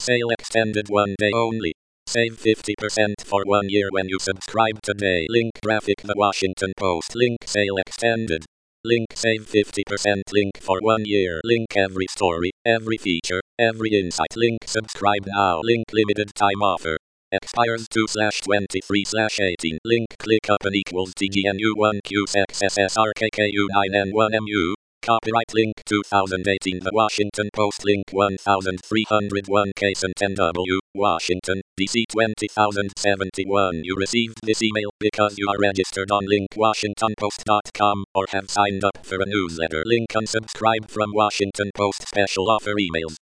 sale extended 1 day only. Save 50% for 1 year when you subscribe today. Link graphic The Washington Post. Link sale extended. Link save 50%. Link for 1 year. Link every story, every feature, every insight. Link subscribe now. Link limited time offer. Expires 2/23/18. Link ClickUp equals TGNU1QXSSRKKU9N1MU. Copyright link 2018 The Washington Post link 1301 KSNW, Washington, DC 20071. You received this email because you are registered on linkwashingtonpost.com or have signed up for a newsletter. Link unsubscribe from Washington Post special offer emails.